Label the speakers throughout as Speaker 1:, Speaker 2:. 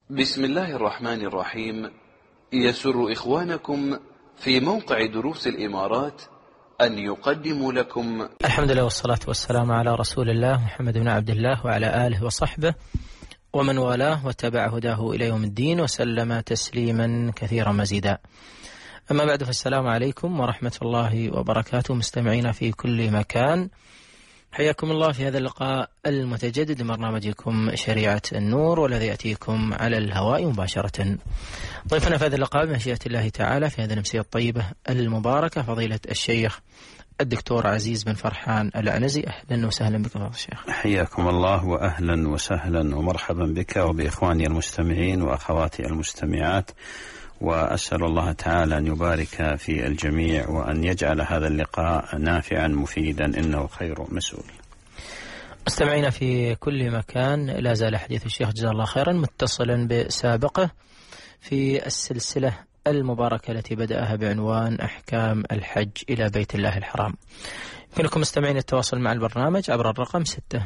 Speaker 1: بسم الله الرحمن الرحيم. يسر إخوانكم في موقع دروس الإمارات أن يقدموا لكم
Speaker 2: الحمد لله والصلاة والسلام على رسول الله محمد بن عبد الله وعلى آله وصحبه ومن والاه واتبع هداه إلى يوم الدين وسلم تسليما كثيرا مزيدا. أما بعد، فالسلام عليكم ورحمة الله وبركاته مستمعين في كل مكان. حياكم الله في هذا اللقاء المتجدد لبرنامجكم شريعة النور، والذي يأتيكم على الهواء مباشرة. ضيفنا في هذا اللقاء بمشيئة الله تعالى في هذه الأمسية الطيبة المباركة فضيلة الشيخ الدكتور عزيز بن فرحان العنزي. أهلا وسهلا بك فضيلة الشيخ.
Speaker 3: حياكم الله وأهلا وسهلا ومرحبا بك وبإخواني المستمعين وأخواتي المستمعات، وأسأل الله تعالى أن يبارك في الجميع وأن يجعل هذا اللقاء نافعا مفيدا، إنه خير مسؤول.
Speaker 2: مستمعين في كل مكان، لا زال حديث الشيخ جزاه الله خيرا متصلا بسابقه في السلسلة المباركة التي بدأها بعنوان أحكام الحج إلى بيت الله الحرام. يمكنكم مستمعين التواصل مع البرنامج عبر الرقم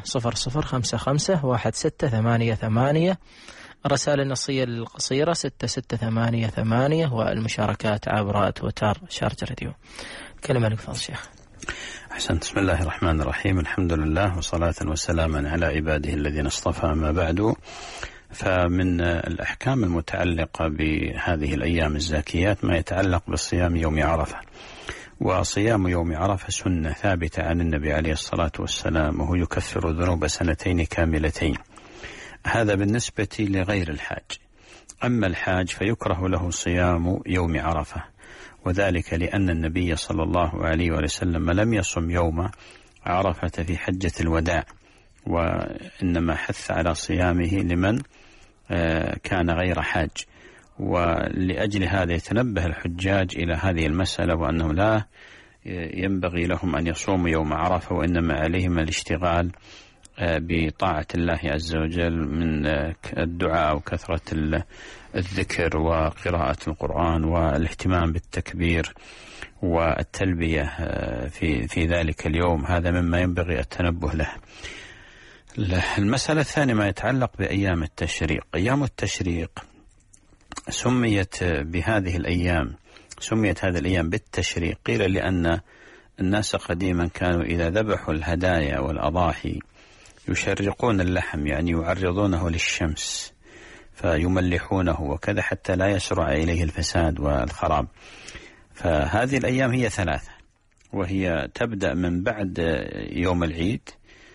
Speaker 2: 600551688، الرسائل النصية القصيرة 6688، والمشاركات عبر تويتر شارجة راديو. كلمة لك فضل الشيخ.
Speaker 3: أحسنت. بسم الله الرحمن الرحيم، الحمد لله وصلاة وسلاما على عباده الذين اصطفى. ما بعد، فمن الأحكام المتعلقة بهذه الأيام الزاكيات ما يتعلق بالصيام يوم عرفة. وصيام يوم عرفة سنة ثابتة عن النبي عليه الصلاة والسلام، وهو يكفر ذنوب سنتين كاملتين. هذا بالنسبة لغير الحاج. أما الحاج فيكره له صيام يوم عرفة، وذلك لأن النبي صلى الله عليه وسلم لم يصم يوم عرفة في حجة الوداع، وإنما حث على صيامه لمن كان غير حاج. ولأجل هذا يتنبه الحجاج إلى هذه المسألة، وأنه لا ينبغي لهم أن يصوموا يوم عرفة، وإنما عليهم الاشتغال بطاعة الله عز وجل من الدعاء وكثرة الذكر وقراءة القرآن والاهتمام بالتكبير والتلبية في ذلك اليوم. هذا مما ينبغي التنبه له. المسألة الثانية ما يتعلق بأيام التشريق. أيام التشريق سميت هذه الأيام بالتشريق، قيل لأن الناس قديما كانوا إذا ذبحوا الهدايا والأضاحي يشرقون اللحم، يعني يعرضونه للشمس فيملحونه وكذا حتى لا يسرع إليه الفساد والخراب. فهذه الأيام هي ثلاثة، وهي تبدأ من بعد يوم العيد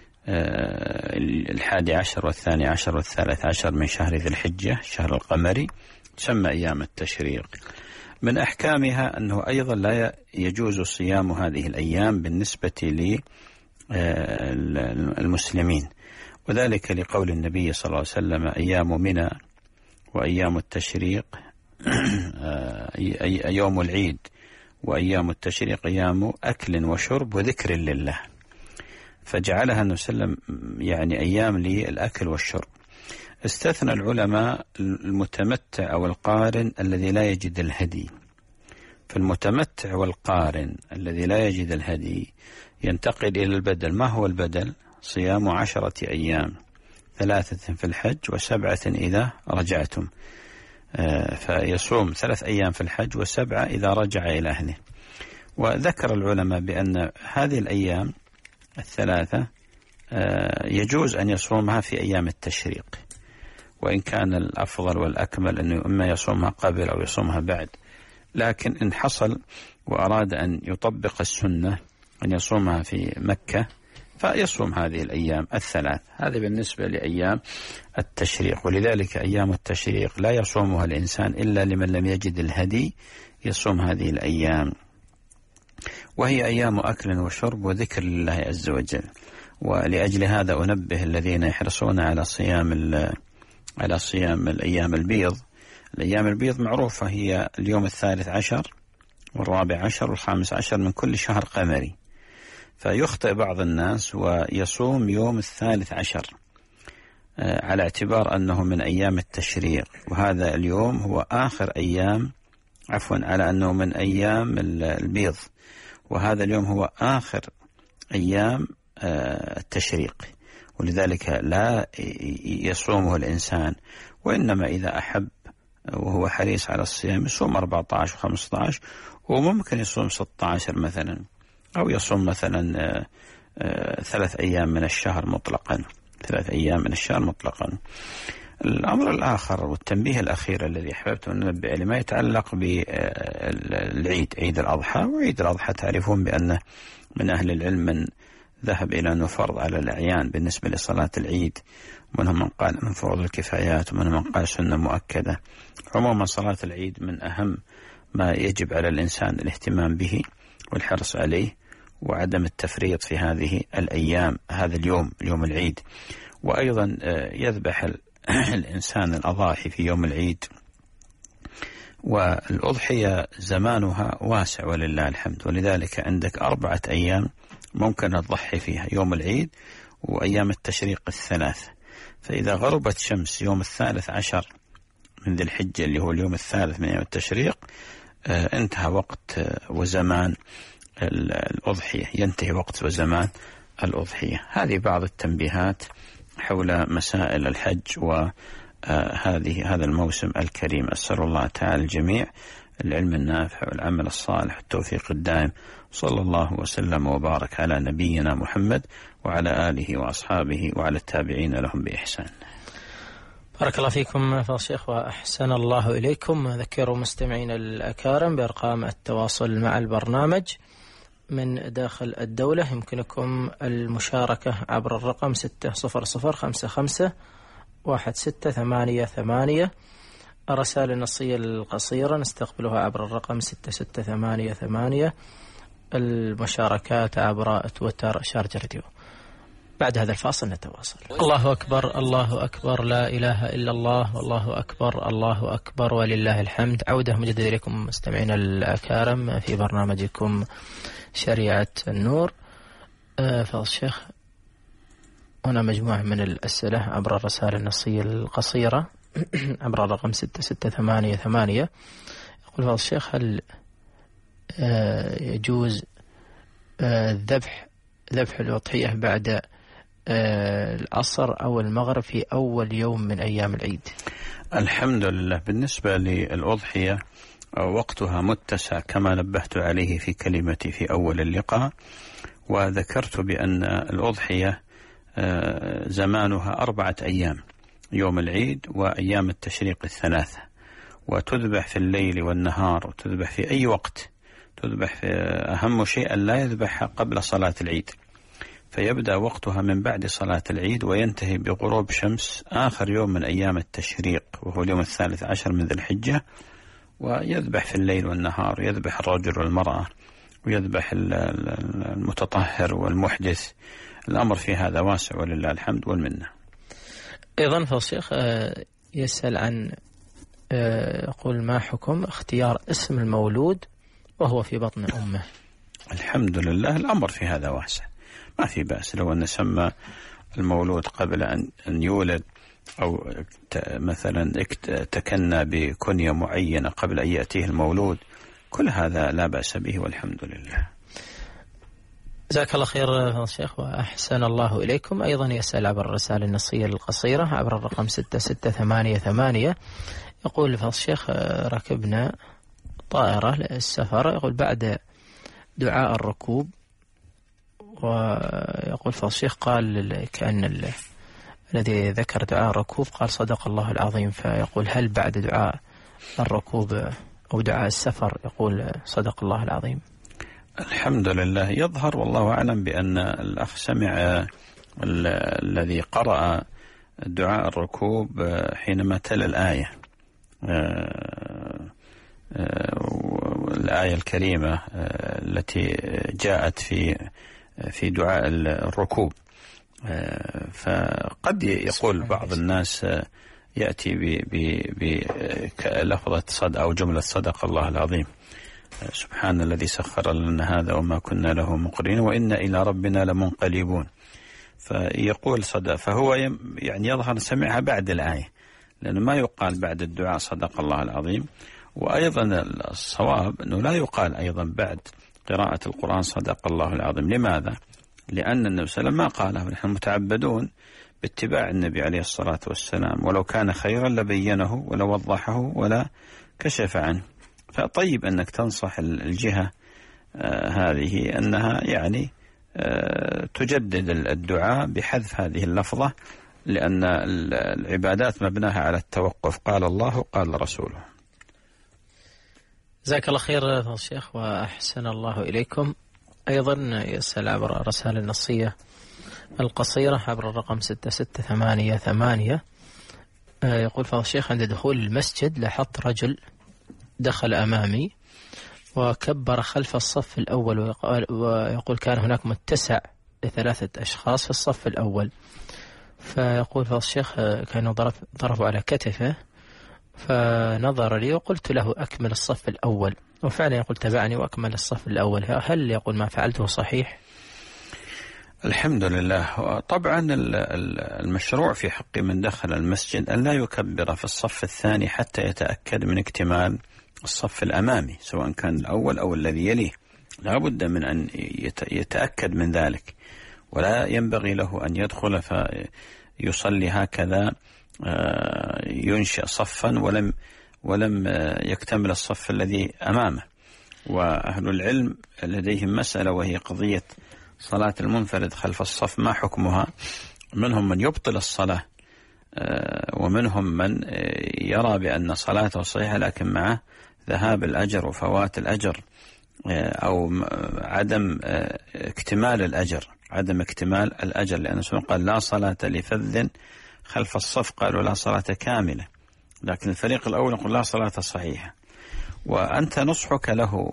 Speaker 3: 11 والثاني عشر والثالث عشر من شهر ذي الحجة، الشهر القمري، تسمى أيام التشريق. من أحكامها أنه أيضا لا يجوز صيام هذه الأيام بالنسبة للمسلمين، وذلك لقول النبي صلى الله عليه وسلم: أيام منى وأيام التشريق يوم العيد وأيام التشريق أيام أكل وشرب وذكر لله. فجعلها النبي صلى الله عليه وسلم يعني أيام للأكل والشرب. استثنى العلماء المتمتع أو القارن الذي لا يجد الهدي. فالمتمتع والقارن الذي لا يجد الهدي ينتقل إلى البدل. ما هو البدل؟ صيام 10 أيام، 3 في الحج و7 إذا رجعتم. فيصوم 3 أيام في الحج و7 إذا رجع إلى أهله. وذكر العلماء بأن هذه الأيام الثلاثة يجوز أن يصومها في أيام التشريق، وإن كان الأفضل والأكمل أنه إما يصومها قبل أو يصومها بعد. لكن إن حصل وأراد أن يطبق السنة أن يصومها في مكة فيصوم هذه الأيام الثلاث. هذا بالنسبة لأيام التشريق. ولذلك أيام التشريق لا يصومها الإنسان إلا لمن لم يجد الهدي يصوم هذه الأيام، وهي أيام أكل وشرب وذكر لله عز وجل. ولأجل هذا أنبه الذين يحرصون على صيام الأيام البيض. الأيام البيض معروفة، هي اليوم 13 و14 و15 من كل شهر قمري. فيخطئ بعض الناس ويصوم يوم 13 على اعتبار أنه من أيام التشريق، وهذا اليوم هو آخر أيام، على أنه من أيام البيض، وهذا اليوم هو آخر أيام التشريق. ولذلك لا يصومه الإنسان وإنما إذا أحب وهو حريص على الصيام يصوم 14 و15، وممكن يصوم 16 مثلا، أو يصوم مثلا 3 أيام من الشهر مطلقا، 3 أيام من الشهر مطلقا. الأمر الآخر والتنبيه الأخير الذي أحببت أن ننبه عليه ما يتعلق بالعيد، عيد الأضحى. وعيد الأضحى تعرفون بأنه من أهل العلم من ذهب إلى أنه فرض على الأعيان بالنسبة لصلاة العيد، ومنهم من قال من فروض الكفايات، ومنهم من قال سنة مؤكدة. عموما صلاة العيد من أهم ما يجب على الإنسان الاهتمام به والحرص عليه، وعدم التفريط في هذه الأيام، هذا اليوم العيد. وأيضا يذبح الإنسان الأضاحي في يوم العيد، والأضحية زمانها واسع ولله الحمد، ولذلك عندك 4 أيام ممكن تضحي فيها: يوم العيد وأيام التشريق ال3. فإذا غربت شمس يوم 13 من ذي الحجة اللي هو اليوم 3 من أيام التشريق، انتهى وقت وزمان الأضحية، ينتهي وقت وزمان الأضحية. هذه بعض التنبيهات حول مسائل الحج وهذا الموسم الكريم. أسأل الله تعالى الجميع العلم النافع والعمل الصالح والتوفيق الدائم. صلى الله وسلم وبارك على نبينا محمد وعلى آله وأصحابه وعلى التابعين لهم بإحسان.
Speaker 2: بارك الله فيكم فضيلة الشيخ وأحسن الله إليكم. أذكر مستمعين الأكارم بأرقام التواصل مع البرنامج من داخل الدولة. يمكنكم المشاركة عبر الرقم 600551688. الرسائل النصية القصيرة نستقبلها عبر الرقم 6688. المشاركات عبر تويتر شارجة راديو. بعد هذا الفاصل نتواصل. الله أكبر، الله أكبر، لا إله إلا الله، والله أكبر، الله أكبر ولله الحمد. عودة مجددة إليكم مستمعين الأكارم في برنامجكم شريعة النور. فضل الشيخ، هنا مجموعة من الأسئلة عبر الرسائل النصية القصيرة عبر الرقم 6688. يقول فضل الشيخ: هل يجوز ذبح الأضحية بعد العصر أو المغرب في أول يوم من أيام العيد؟
Speaker 3: الحمد لله. بالنسبة للأضحية وقتها متسع كما نبهت عليه في كلمتي في أول اللقاء، وذكرت بأن الأضحية زمانها 4 أيام: يوم العيد وأيام التشريق ال3، وتذبح في الليل والنهار، وتذبح في أي وقت. تذبح في أهم شيء أن لا يذبحها قبل صلاة العيد، فيبدأ وقتها من بعد صلاة العيد وينتهي بغروب شمس آخر يوم من أيام التشريق وهو اليوم 13 من ذي الحجة. ويذبح في الليل والنهار، يذبح الرجل والمرأة، ويذبح المتطهر والمحدث. الأمر في هذا واسع ولله الحمد والمنة.
Speaker 2: أيضا فالشيخ يسأل عن يقول: ما حكم اختيار اسم المولود وهو في بطن أمه؟
Speaker 3: الحمد لله. الأمر في هذا واسع، ما في بأس لو أن سمى المولود قبل أن يولد، أو مثلا تكنى بكنية معينة قبل أن يأتيه المولود. كل هذا لا بأس به والحمد لله.
Speaker 2: جزاك الله خير الشيخ وأحسن الله إليكم. أيضا يسأل عبر الرسالة النصية القصيرة عبر الرقم 6688. يقول فضل الشيخ: ركبنا طائرة للسفر. يقول: بعد دعاء الركوب، ويقول فضل الشيخ قال كأن الذي ذكر دعاء الركوب قال صدق الله العظيم، فيقول: هل بعد دعاء الركوب أو دعاء السفر يقول صدق الله العظيم؟
Speaker 3: الحمد لله. يظهر والله أعلم بأن الأخ سمع الذي قرأ دعاء الركوب حينما تلا الآية الآية الكريمة التي جاءت في دعاء الركوب. فقد يقول بعض الناس يأتي بلفظة صدق أو جملة صدق الله العظيم: سبحان الذي سخر لنا هذا وما كنا له مقرنين وإنا إلى ربنا لمنقلبون. فيقول صدق، فهو يعني يظهر سمعها بعد الآية، لأنه ما يقال بعد الدعاء صدق الله العظيم. وأيضا الصواب أنه لا يقال أيضا بعد قراءة القرآن صدق الله العظيم. لماذا؟ لأن النبي صلى الله عليه وسلم ما قاله. نحن متعبدون باتباع النبي عليه الصلاة والسلام، ولو كان خيرا لبينه ولا وضحه ولا كشف عنه. فطيب أنك تنصح الجهة هذه أنها يعني تجدد الدعاء بحذف هذه اللفظة، لأن العبادات مبناها على التوقف، قال الله قال رسوله.
Speaker 2: جزاك الله خير الشيخ وأحسن الله إليكم. أيضا يسأل عبر الرسالة النصية القصيرة عبر الرقم 6688، يقول فضل الشيخ: عند دخول المسجد لاحظت رجل دخل أمامي وكبر خلف الصف الأول، ويقول كان هناك متسع ل3 أشخاص في الصف الأول، فيقول فضل الشيخ كانوا ضربوا على كتفه فنظر لي وقلت له أكمل الصف الأول، وفعلا يقول تبعني وأكمل الصف الأول. هل يقول ما فعلته صحيح؟
Speaker 3: الحمد لله. طبعا المشروع في حق من دخل المسجد أن لا يكبر في الصف الثاني حتى يتأكد من اكتمال الصف الأمامي، سواء كان الأول أو الذي يليه، لا بد من أن يتأكد من ذلك، ولا ينبغي له أن يدخل فيصلي هكذا ينشئ صفا ولم يكتمل الصف الذي أمامه. وأهل العلم لديهم مسألة، وهي قضية صلاة المنفرد خلف الصف، ما حكمها؟ منهم من يبطل الصلاة، ومنهم من يرى بأن صلاته صحيحة لكن معه ذهاب الأجر وفوات الأجر، أو عدم اكتمال الأجر، لأن سبحانه قال لا صلاة لفذ خلف الصف، قالوا لا صلاة كاملة، لكن الفريق الأول يقول لا صلاة صحيحة. وأنت نصحك له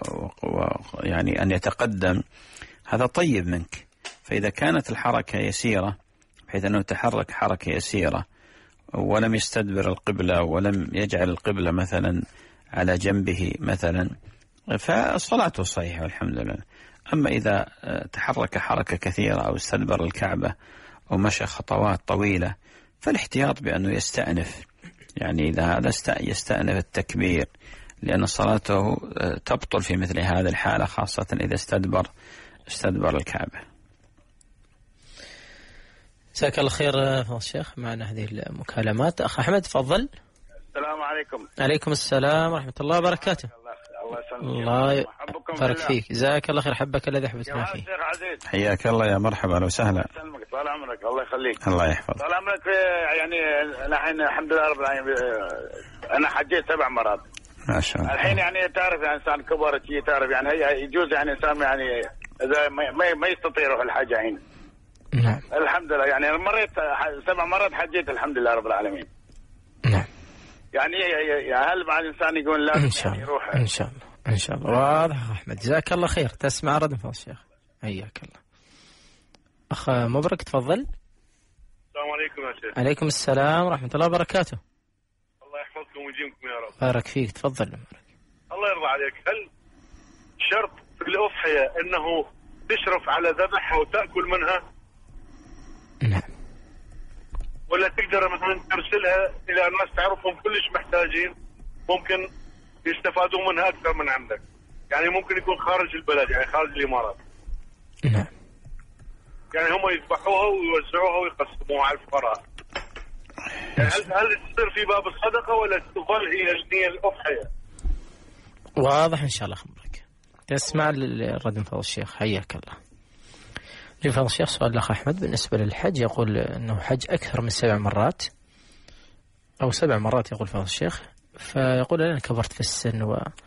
Speaker 3: يعني أن يتقدم، هذا طيب منك. فإذا كانت الحركة يسيرة بحيث أنه يتحرك حركة يسيرة ولم يستدبر القبلة ولم يجعل القبلة مثلا على جنبه مثلا، فصلاته صحيحة والحمد لله. أما إذا تحرك حركة كثيرة أو استدبر الكعبة أو مشى خطوات طويلة، فالاحتياط بأنه يستأنف، يعني إذا هذا يستأنف التكبير، لأن صلاته تبطل في مثل هذه الحالة، خاصة إذا استدبر الكعبة.
Speaker 2: جزاك الله خير فضل الشيخ. معنا هذه المكالمات. أخ أحمد تفضل.
Speaker 4: السلام عليكم.
Speaker 2: عليكم السلام ورحمة الله وبركاته. الله يبارك فيك. جزاك الله خير. حبك الذي حببتنا فيه.
Speaker 3: حياك الله يا مرحبا، لو سهلا.
Speaker 4: طال عمرك، الله يخليك.
Speaker 3: الله يحفظك.
Speaker 4: طال عمرك. يعني الحين الحمد لله رب العالمين أنا حجيت 7 مرات.
Speaker 3: ما شاء الله.
Speaker 4: الحين يعني تعرف يعني إنسان كبر تعرف يعني هي يجوز يعني إنسان يعني إذا ما يستطيع يروح الحج الحين.
Speaker 2: نعم.
Speaker 4: الحمد لله يعني مريت 7 مرات حجيت الحمد لله رب العالمين.
Speaker 2: نعم.
Speaker 4: يعني هل مع الإنسان يقول لا
Speaker 2: إن شاء الله يعني يروح؟ إن شاء الله. واضح أحمد. جزاك الله خير. تسمع رد فضل الشيخ. حياك الله. أخ مبرك تفضل.
Speaker 5: السلام عليكم يا شيخ.
Speaker 2: عليكم السلام ورحمة الله وبركاته.
Speaker 5: الله يحفظكم ويجيبكم يا رب.
Speaker 2: بارك فيك. تفضل.
Speaker 5: الله يرضى عليك. هل شرط في الأضحية أنه تشرف على ذبحها وتأكل منها؟
Speaker 2: نعم.
Speaker 5: ولا تقدر مثلا ترسلها إلى ناس تعرفهم كلش محتاجين ممكن يستفادوا منها أكثر من عندك، يعني ممكن يكون خارج البلد، يعني خارج الإمارات.
Speaker 2: نعم.
Speaker 5: يعني هم يذبحوها ويوزعوها ويقسموها على الفقراء. يعني هل تصير في باب الصدقة ولا تظل هي النية الأضحية؟
Speaker 2: واضح إن شاء الله. خبرك تسمع الرد من فضل الشيخ. حياك الله. لفضل الشيخ سؤال الأخ أحمد بالنسبة للحج، يقول أنه حج أكثر من 7 مرات أو 7 مرات يقول فضل الشيخ، فيقول أنا كبرت في السن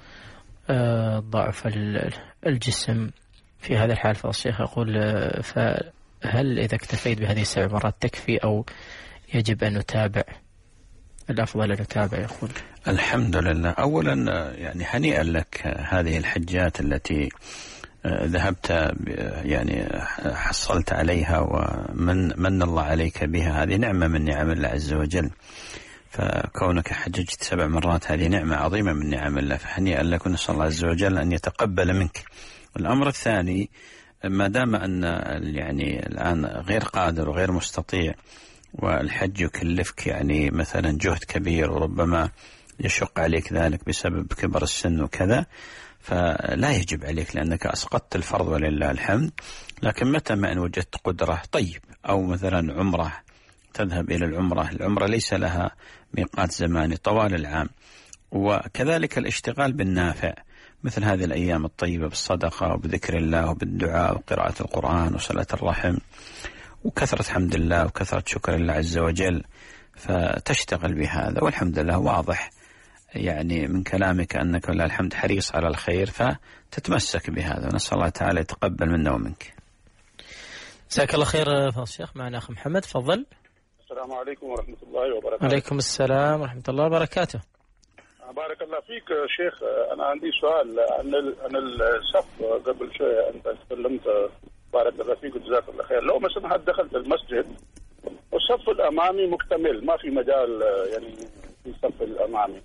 Speaker 2: وضعف الجسم. في هذا الحال فضل الشيخ يقول فهل إذا اكتفيت بهذه 7 مرات تكفي أو يجب أن نتابع؟ الأفضل أن نتابع يقول.
Speaker 3: الحمد لله. أولا يعني هنيئا لك هذه الحجات التي ذهبت يعني حصلت عليها ومن الله عليك بها، هذه نعمة من نعم الله عز وجل. فكونك حججت 7 مرات هذه نعمة عظيمة من نعم الله، فهنيئا لك، ونسأل الله عز وجل أن يتقبل منك. الأمر الثاني، ما دام أن يعني الآن غير قادر وغير مستطيع والحج يكلفك يعني مثلا جهد كبير وربما يشق عليك ذلك بسبب كبر السن وكذا، فلا يجب عليك لأنك أسقطت الفرض ولله الحمد. لكن متى ما إن وجدت قدرة طيب، أو مثلا عمرة تذهب إلى العمرة ليس لها ميقات زماني طوال العام. وكذلك الاشتغال بالنافع مثل هذه الأيام الطيبة بالصدقة وبذكر الله وبالدعاء وقراءة القرآن وصلة الرحم وكثرة حمد الله وكثرة شكر الله عز وجل، فتشتغل بهذا. والحمد لله واضح يعني من كلامك أنك ولله الحمد حريص على الخير، فتتمسك بهذا. نسأل الله تعالى يتقبل منا ومنك.
Speaker 2: جزاك الله خير فضل الشيخ. معنا أخ محمد، تفضل.
Speaker 5: السلام عليكم ورحمة الله وبركاته.
Speaker 2: عليكم السلام ورحمة الله وبركاته.
Speaker 5: بارك الله فيك شيخ. أنا عندي سؤال عن الصف. قبل شوية أنت تكلمت بارك الله فيك وجزاك الله خير. لو مثلا دخلت المسجد والصف الأمامي مكتمل، ما في مجال يعني في الصف الأمامي،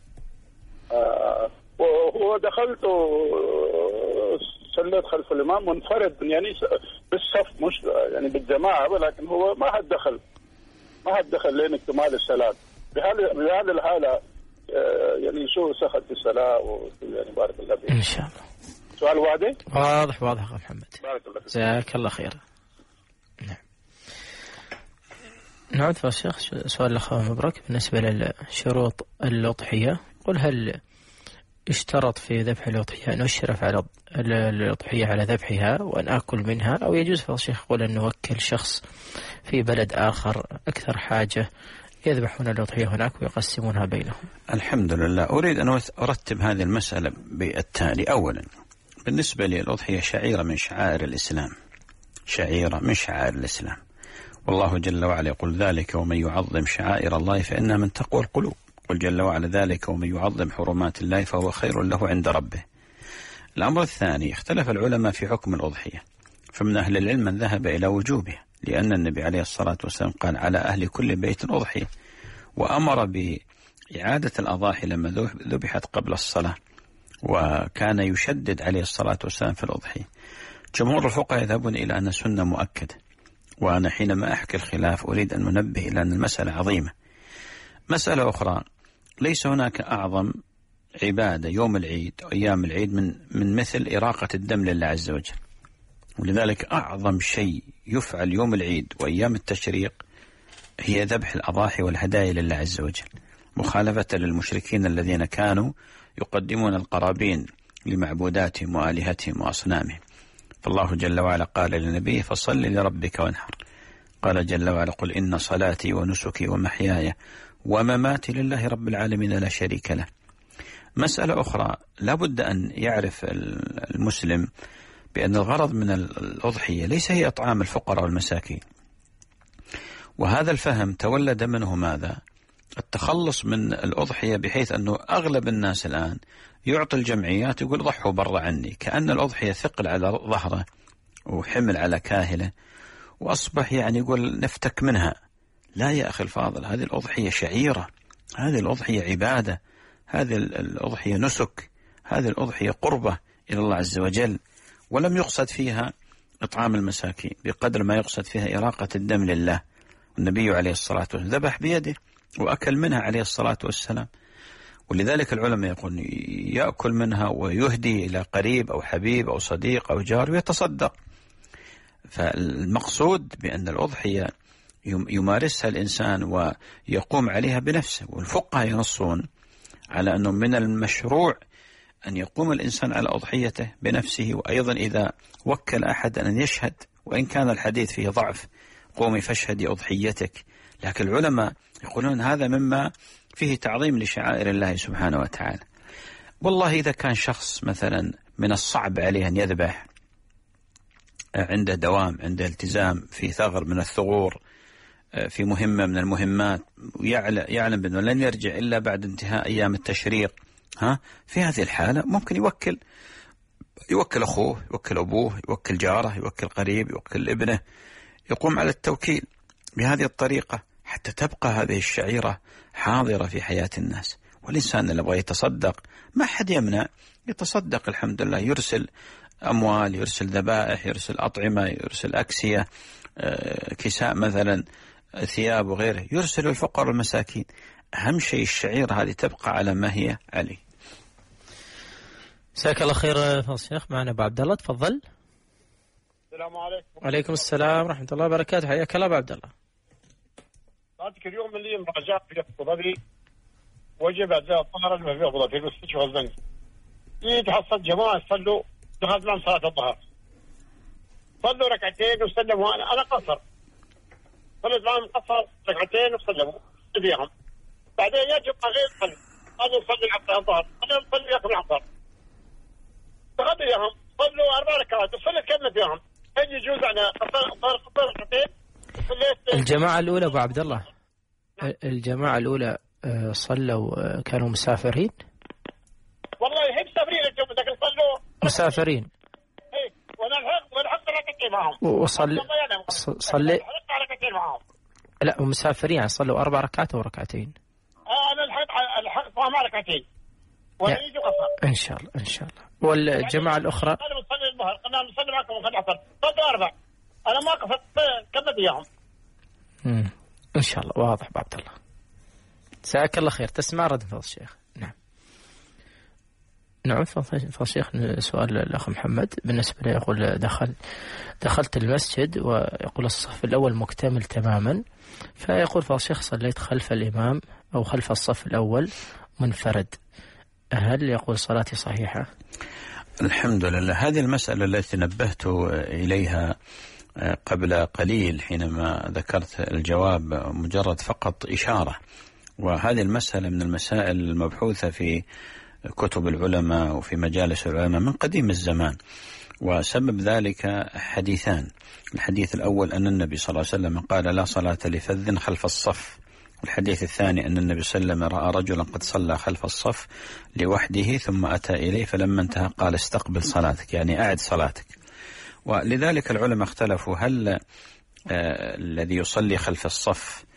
Speaker 5: ودخلت صليت خلف الإمام منفرد يعني بالصف، مش يعني بالجماعة، ولكن هو ما حد دخل لين اكتمال الصلاة. بهذه الحالة يعني شو سخط الصلاة يعني بارك الله فيك.
Speaker 2: إن شاء الله.
Speaker 5: سؤال واضح
Speaker 2: واضح أخ محمد.
Speaker 5: بارك الله فيك.
Speaker 2: جزاك الله خير. نعم. نعود يا شيخ سؤال الأخوة مبروك بالنسبة للشروط الأضحية. قل هل اشترط في ذبح الأضحية أن أشرف على الأضحية على ذبحها وأن أكل منها، أو يجوز فضل الشيخ يقول أن نوكل شخص في بلد آخر أكثر حاجة يذبحون الأضحية هناك ويقسمونها بينهم؟
Speaker 3: الحمد لله. أريد أن أرتب هذه المسألة بالتالي. أولا بالنسبة للأضحية شعيرة من شعائر الإسلام، شعيرة من شعائر الإسلام، والله جل وعلا يقول ذلك ومن يعظم شعائر الله فإنها من تقوى القلوب. قل جل وعلا ذلك ومن يعظم حرمات الله فهو خير له عند ربه. الأمر الثاني، اختلف العلماء في حكم الأضحية، فمن أهل العلم من ذهب إلى وجوبه، لأن النبي عليه الصلاة والسلام قال على أهل كل بيت أضحية، وأمر بإعادة الأضاحي لما ذبحت قبل الصلاة، وكان يشدد عليه الصلاة والسلام في الأضحية. جمهور الفقهاء يذهبون إلى أن السنة مؤكدة، وأنا حينما أحكي الخلاف أريد أن ننبه إلى أن المسألة عظيمة. مسألة أخرى، ليس هناك أعظم عبادة يوم العيد وأيام العيد من مثل إراقة الدم لله عز وجل، ولذلك أعظم شيء يفعل يوم العيد وأيام التشريق هي ذبح الأضاحي والهدايا لله عز وجل، مخالفة للمشركين الذين كانوا يقدمون القرابين لمعبوداتهم وآلهتهم وأصنامهم. فالله جل وعلا قال للنبي فصل لربك وانحر. قال جل وعلا قل إن صلاتي ونسكي ومحياي ومماتي لله رب العالمين لا شريك له. مسألة أخرى، لابد أن يعرف المسلم بأن الغرض من الأضحية ليس هي إطعام الفقراء والمساكين، وهذا الفهم تولد منه ماذا؟ التخلص من الأضحية، بحيث أنه أغلب الناس الآن يعطي الجمعيات يقول ضحوا برا عني، كأن الأضحية ثقل على ظهره وحمل على كاهله، وأصبح يعني يقول نفتك منها. لا يا أخي الفاضل، هذه الأضحية شعيرة، هذه الأضحية عبادة، هذه الأضحية نسك، هذه الأضحية قربة إلى الله عز وجل، ولم يقصد فيها إطعام المساكين بقدر ما يقصد فيها إراقة الدم لله. النبي عليه الصلاة والسلام ذبح بيده وأكل منها عليه الصلاة والسلام، ولذلك العلماء يقولون يأكل منها ويهدي إلى قريب أو حبيب أو صديق أو جار ويتصدق. فالمقصود بأن الأضحية يمارسها الإنسان ويقوم عليها بنفسه، والفقهاء ينصون على أنه من المشروع أن يقوم الإنسان على أضحيته بنفسه، وأيضا إذا وكل أحد أن يشهد، وإن كان الحديث فيه ضعف قومي فاشهدي أضحيتك، لكن العلماء يقولون هذا مما فيه تعظيم لشعائر الله سبحانه وتعالى. والله إذا كان شخص مثلا من الصعب عليه أن يذبح، عنده دوام، عنده التزام في ثغر من الثغور، في مهمة من المهمات، يعلم بأنه لن يرجع إلا بعد انتهاء أيام التشريق، في هذه الحالة ممكن يوكل أخوه، يوكل أبوه، يوكل جاره، يوكل قريب، يوكل ابنه، يقوم على التوكيل بهذه الطريقة حتى تبقى هذه الشعيرة حاضرة في حياة الناس. والإنسان اللي يبغى يتصدق ما حد يمنع يتصدق، الحمد لله، يرسل أموال، يرسل ذبائح، يرسل أطعمة، يرسل أكسية، كساء مثلا، ثياب وغيره، يرسل الفقراء والمساكين. أهم شيء الشعيرة هذه تبقى على ما هي عليه.
Speaker 2: مساك الله خير فضل الشيخ. معنا أبو عبد الله، تفضل.
Speaker 6: السلام عليكم.
Speaker 2: وعليكم السلام ورحمة الله وبركاته. حياك الله أبو عبد الله.
Speaker 6: صادق اليوم اللي مراجعة في أبو ظبي وجب أداء الظهر في أبو ظبي في المستشفى البنك. يتحصل جماعة صلوا دخلت معهم صلاة الظهر. صلوا ركعتين وسلموا. أنا قصر. صليت معهم قصر ركعتين وسلموا فيهم. بعدين يجب غير صلي. أنا نصلي العصر الظهر. أنا نصلي ياكل العصر. دخلت وياهم صلوا 4 ركعات وصلت كلمة فيهم. هل يجوز أنا قصر ركعتين؟
Speaker 2: الجماعة الأولى أبو عبد الله، الجماعة الأولى صلوا كانوا مسافرين؟
Speaker 6: والله هي مسافرين الجمعة لكن صلوا
Speaker 2: مسافرين.
Speaker 6: إيه ولحقت ركعتين معهم.
Speaker 2: صلي
Speaker 6: ركعتين معهم.
Speaker 2: لا ومسافرين يعني صلوا 4 ركعات أو ركعتين؟
Speaker 6: أنا لحقت معهم ركعتين. ونيجي قصر.
Speaker 2: إن شاء الله إن شاء الله. والجماعة الأخرى؟
Speaker 6: أنا بصلي الظهر، قلنا نصلي معكم وخلي العصر، صلوا 4. أنا ما قصدت كمل وياهم.
Speaker 2: إن شاء الله واضح أبو عبد الله. جزاك الله خير. تسمع رد فضل الشيخ؟ نعم. نعم فضل الشيخ. سؤال الأخ محمد بالنسبة لي يقول دخلت المسجد ويقول الصف الأول مكتمل تماما، فيقول فضل الشيخ صليت خلف الإمام أو خلف الصف الأول منفرد، هل يقول صلاتي صحيحة؟
Speaker 3: الحمد لله. هذه المسألة التي نبهت إليها قبل قليل حينما ذكرت الجواب مجرد فقط إشارة، وهذه المسألة من المسائل المبحوثة في كتب العلماء وفي مجالس العلماء من قديم الزمان. وسبب ذلك حديثان. الحديث الأول أن النبي صلى الله عليه وسلم قال لا صلاة لفذ خلف الصف. الحديث الثاني أن النبي صلى الله عليه وسلم رأى رجلا قد صلى خلف الصف لوحده ثم أتى إليه فلما انتهى قال استقبل صلاتك، يعني أعد صلاتك. ولذلك العلماء اختلفوا هل الذي يصلي خلف الصف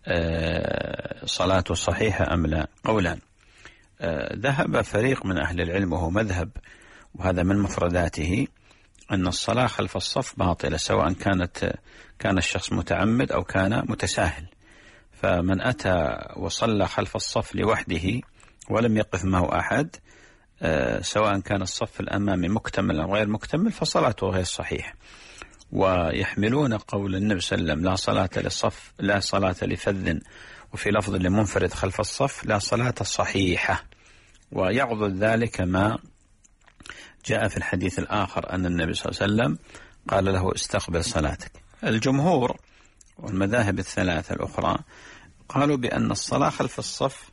Speaker 3: صلاته صحيحة أم لا؟ قولان. ذهب فريق من أهل العلم وهو مذهب وهذا من مفرداته أن الصلاة خلف الصف باطلة سواء كان الشخص متعمد أو كان متساهل. فمن أتى وصلى خلف الصف لوحده ولم يقف معه أحد سواء كان الصف الأمامي مكتمل أو غير مكتمل فصلاته غير صحيح. ويحملون قول النبي صلى الله عليه وسلم لا صلاة للصف لا صلاة لفذ، وفي لفظ لمنفرد خلف الصف لا صلاة صحيحة. ويعضد ذلك ما جاء في الحديث الآخر أن النبي صلى الله عليه وسلم قال له استقبل صلاتك. الجمهور والمذاهب الثلاثة الأخرى قالوا بأن الصلاة خلف الصف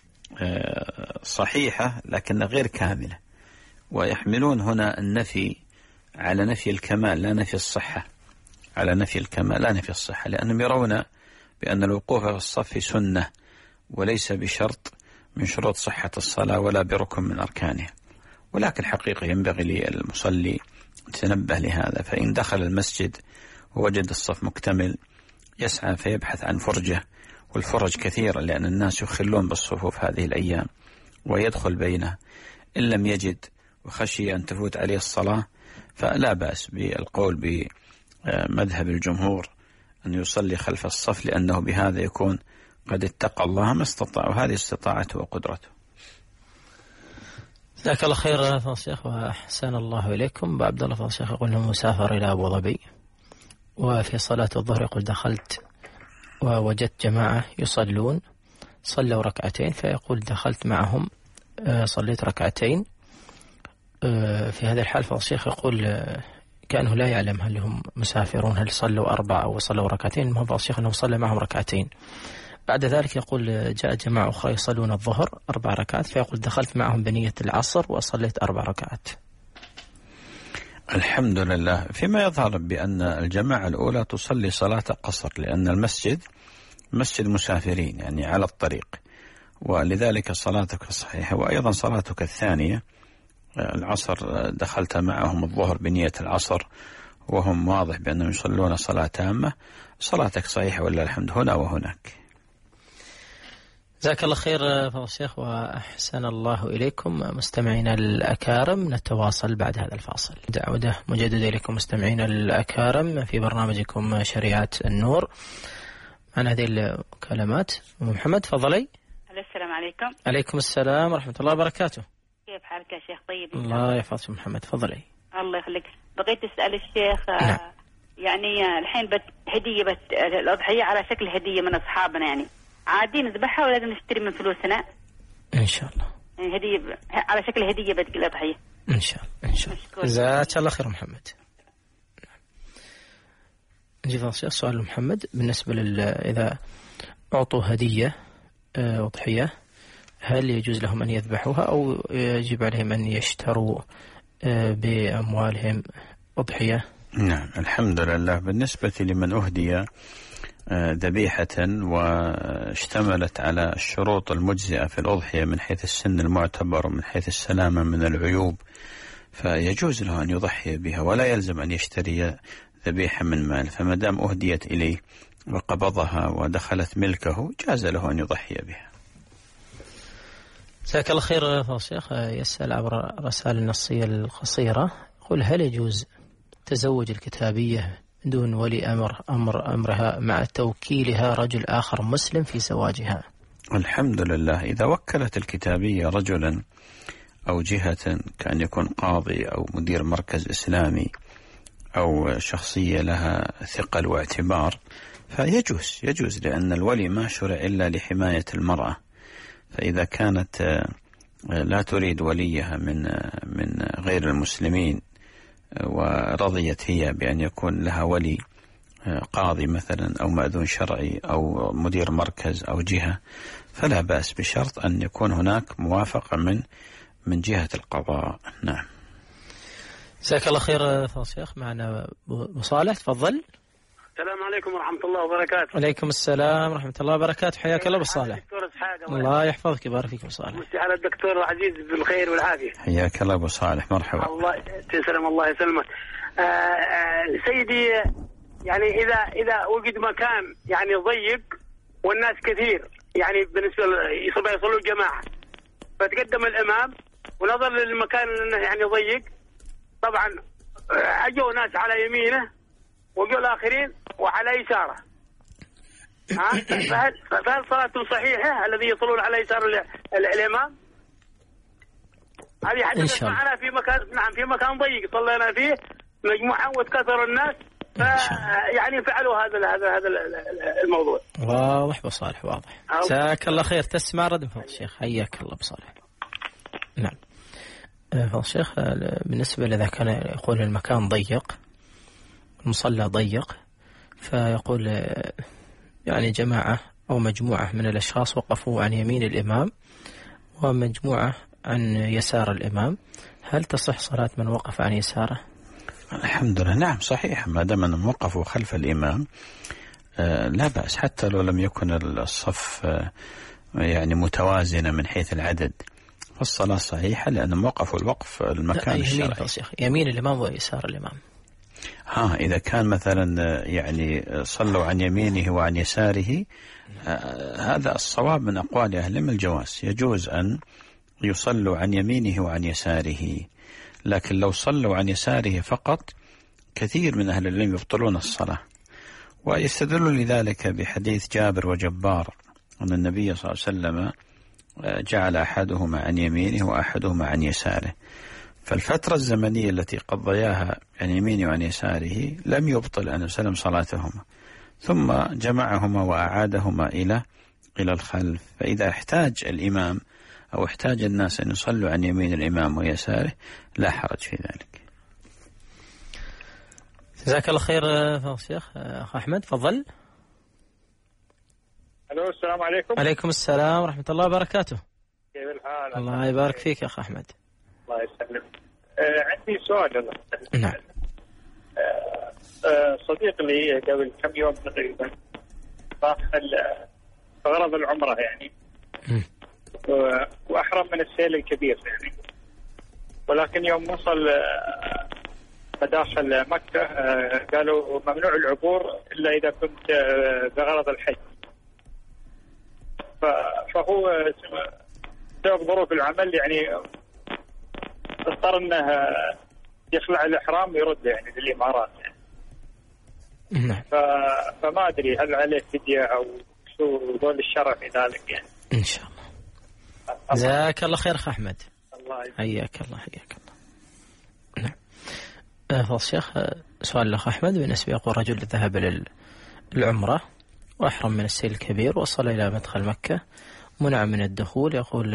Speaker 3: صحيحة لكن غير كاملة، ويحملون هنا النفي على نفي الكمال لا نفي الصحة، على نفي الكمال لا نفي الصحة، لأنهم يرون بأن الوقوف في الصف سنة وليس بشرط من شروط صحة الصلاة ولا بركن من أركانها. ولكن حقيقة ينبغي للمصلي تنبه لهذا، فإن دخل المسجد ووجد الصف مكتمل يسعى فيبحث عن فرجة، والفرج كثيرة لأن الناس يخلون بالصفوف هذه الأيام ويدخل بينها. إن لم يجد وخشي أن تفوت عليه الصلاة فلا بأس بالقول بمذهب الجمهور أن يصلي خلف الصف، لأنه بهذا يكون قد اتقى الله ما استطاع، وهذه استطاعته وقدرته.
Speaker 2: جزاك الله خير فضل الشيخ وأحسن الله إليكم. أبو عبد الله فضل الشيخ يقول أنه مسافر إلى أبو ظبي وفي صلاة الظهر يقول دخلت ووجدت جماعة يصلون صلوا ركعتين، فيقول دخلت معهم صليت ركعتين. في هذا الحال فضل الشيخ يقول كأنه لا يعلم هل هم مسافرون هل صلوا 4 أو صلوا ركعتين. المهم فضل الشيخ أنه صلى معهم ركعتين. بعد ذلك يقول جاء جماعة أخرى يصلون الظهر 4 ركعات، فيقول دخلت معهم بنية العصر وصليت 4 ركعات.
Speaker 3: الحمد لله. فيما يظهر بأن الجماعة الأولى تصلي صلاة قصر، لأن المسجد مسجد مسافرين يعني على الطريق، ولذلك صلاتك صحيحة. وأيضا صلاتك الثانية العصر دخلت معهم الظهر بنية العصر وهم واضح بأنهم يصلون صلاة تامة، صلاتك صحيحة ولا الحمد هنا وهناك.
Speaker 2: جزاك الله خير فضل الشيخ وأحسن الله إليكم. مستمعينا الأكارم نتواصل بعد هذا الفاصل. دعوة مجددة إليكم مستمعينا الأكارم في برنامجكم شريعة النور. عن هذه المكالمات محمد فضلي.
Speaker 7: السلام عليكم.
Speaker 2: عليكم السلام ورحمة الله وبركاته.
Speaker 7: كيف حالك يجعلك يا شيخ طيب.
Speaker 2: الله يحفظك محمد، تفضلي.
Speaker 7: الله يخليك. بغيت أسأل الشيخ
Speaker 2: نعم.
Speaker 7: يعني الحين هدية الأضحية على شكل هدية من أصحابنا، يعني عادي نذبحها ولا لازم نشتري من فلوسنا؟
Speaker 2: إن شاء الله.
Speaker 7: يعني هدية على شكل هدية بدل الأضحية.
Speaker 2: إن شاء الله إن شاء الله. جزاك الله خير محمد. نجي الشيخ سؤال محمد بالنسبة إذا أعطوا هدية أضحية هل يجوز لهم أن يذبحوها أو يجب عليهم أن يشتروا بأموالهم أضحية؟
Speaker 3: نعم الحمد لله. بالنسبة لمن أهدي ذبيحة واشتملت على الشروط المجزئة في الأضحية من حيث السن المعتبر ومن حيث السلامة من العيوب، فيجوز له أن يضحي بها ولا يلزم أن يشتري ذبيحة من مال. فما دام أهديت إليه وقبضها ودخلت ملكه جاز له أن يضحي بها.
Speaker 2: جزاك الله خير فضيلة الشيخ. يسأل عبر الرسائل النصية القصيرة، يقول هل يجوز تزوج الكتابية دون ولي أمرها مع توكيلها رجل آخر مسلم في زواجها؟
Speaker 3: الحمد لله. إذا وكلت الكتابية رجلا أو جهة كأن يكون قاضي أو مدير مركز إسلامي أو شخصية لها ثقل واعتبار فيجوز، لأن الولي ما شرع إلا لحماية المرأة. فإذا كانت لا تريد وليها من غير المسلمين ورضيت هي بأن يكون لها ولي قاضي مثلا أو مأذون شرعي أو مدير مركز أو جهة فلا بأس، بشرط أن يكون هناك موافقة من جهة القضاء. نعم.
Speaker 2: جزاك الله خير فضيلة الشيخ. معنا أبو صالح، تفضل.
Speaker 8: السلام عليكم ورحمة الله وبركاته.
Speaker 2: وعليكم السلام ورحمة الله وبركاته. حياك الله أبو صالح.
Speaker 8: دكتور إسحاق.
Speaker 2: الله يحفظك ويبارك فيك أبو صالح.
Speaker 8: مسي على الدكتور العزيز بالخير والعافية.
Speaker 3: حياك الله أبو صالح، مرحبا.
Speaker 8: الله تسلم، الله يسلمك. سيدي، يعني إذا وجد مكان يعني ضيق والناس كثير، يعني بالنسبة يصلوا الجماعة، فتقدم الإمام ونظر للمكان يعني ضيق، طبعا أجوا ناس على يمينه وجوا الآخرين وعلى يساره. فهل صلاته صحيحة الذي يصلون على يسار الإمام؟ هذه حدثت معنا في مكان، نعم في مكان ضيق صلينا فيه مجموعة وتكثر الناس، يعني فعلوا هذا الموضوع.
Speaker 2: واضح أبو صالح، واضح. جزاك الله خير. تسمع رد فضل الشيخ. حياك الله أبو صالح. نعم فضل الشيخ، بالنسبة لإذا كان يقول المكان ضيق، المصلى ضيق، فيقول يعني جماعة أو مجموعة من الأشخاص وقفوا عن يمين الإمام ومجموعة عن يسار الإمام، هل تصح صلاة من وقف عن يساره؟
Speaker 3: الحمد لله. نعم صحيح، ما دام أنهم وقفوا خلف الإمام لا بأس، حتى لو لم يكن الصف يعني متوازنة من حيث العدد، فالصلاة صحيحة لأنهم وقفوا الوقف المكان الشرعي.
Speaker 2: يمين الإمام ويسار الإمام.
Speaker 3: إذا كان مثلا يعني صلوا عن يمينه وعن يساره، هذا الصواب من أقوال أهل العلم الجواز، يجوز أن يصلوا عن يمينه وعن يساره. لكن لو صلوا عن يساره فقط كثير من أهل العلم يبطلون الصلاة، ويستدل لذلك بحديث جابر وجبار أن النبي صلى الله عليه وسلم جعل أحدهما عن يمينه وأحدهما عن يساره، فالفترة الزمنية التي قضياها عن يمينه وعن يساره لم يبطل أن يسلم صلاتهما، ثم جمعهما وأعادهما إلى الخلف. فإذا احتاج الإمام أو احتاج الناس أن يصلوا عن يمين الإمام ويساره لا حرج في ذلك.
Speaker 2: جزاك الله خير فضل الشيخ. أخ أحمد تفضل.
Speaker 6: الو السلام عليكم.
Speaker 2: عليكم السلام ورحمة الله وبركاته.
Speaker 6: كيف الحال؟
Speaker 2: الله يبارك فيك يا أخ أحمد.
Speaker 6: الله يسلمك. عندي سؤال.
Speaker 2: نعم.
Speaker 6: صديق لي قبل كم يوم تقريبا راح غرض العمرة يعني وأحرم من السيل الكبير يعني، ولكن يوم وصل مداخل مكة قالوا ممنوع العبور إلا إذا كنت بغرض الحج. فهو بسبب ظروف العمل يعني اضطر انه يخلع الإحرام ويرد يعني للإمارات يعني. فما أدري هل عليه فدية أو شو قول الشرع في ذلك يعني.
Speaker 2: إن شاء الله. جزاك الله خير أخ أحمد.
Speaker 6: الله
Speaker 2: حياك الله. نعم. فضل الشيخ، سؤال الأخ أحمد بالنسبة يقول رجل ذهب للعمرة وأحرم من السيل الكبير، وصل إلى مدخل مكة، منع من الدخول، يقول